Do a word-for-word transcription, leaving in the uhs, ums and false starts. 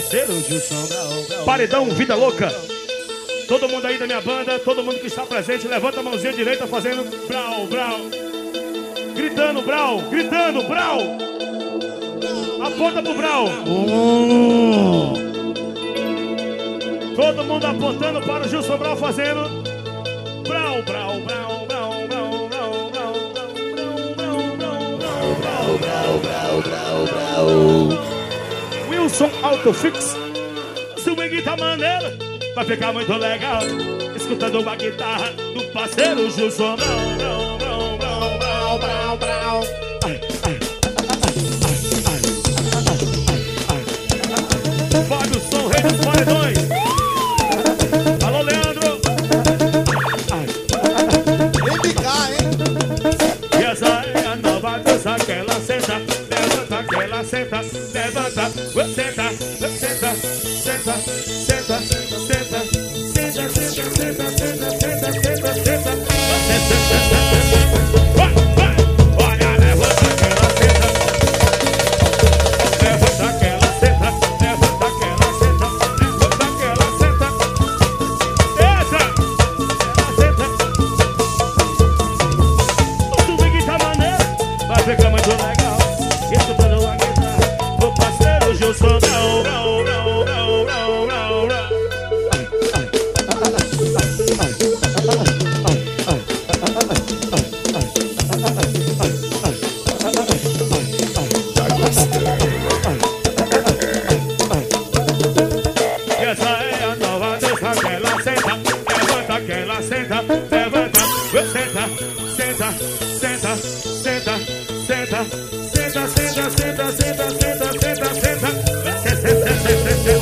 parceiro Gilson Brau, Brau. Paredão Vida Louca. Todo mundo aí da minha banda, todo mundo que está presente, levanta a mãozinha direita fazendo brau, brau. Gritando brau, gritando brau. Aponta pro brau. Hum. Todo mundo apontando para o Gilson Brau fazendo brau, brau, brau, brau, brau, brau, brau, brau, brau, brau, brau, brau, brau. Wilson Autofix. Swing tá maneiro, vai ficar muito legal. Escutando uma guitarra do parceiro Gilson Brau, brau, brau, brau, brau, brau. Fábio Som, rei dos paredões. Alô, Leandro. Vem cá, hein? E essa é a nova dança que ela senta. Levanta, que ela senta. Levanta, senta, senta, senta, senta, senta, senta, senta, senta, senta, senta, senta, senta, senta. Vai, vai. Olha, levanta que ela senta. Levanta que ela senta. Levanta que ela senta. Levanta que ela senta. Eita! Ela senta. O swing tá maneiro, vai ficar muito legal. Escutando a guitarra, o parceiro Gilson Brau, brau, brau, brau, brau, brau, brau. E essa é a nova dança que ela senta. Levanta que ela senta. Levanta, senta, senta, senta, senta, senta, senta, senta, senta, senta, senta, senta, senta, senta, senta, senta, senta.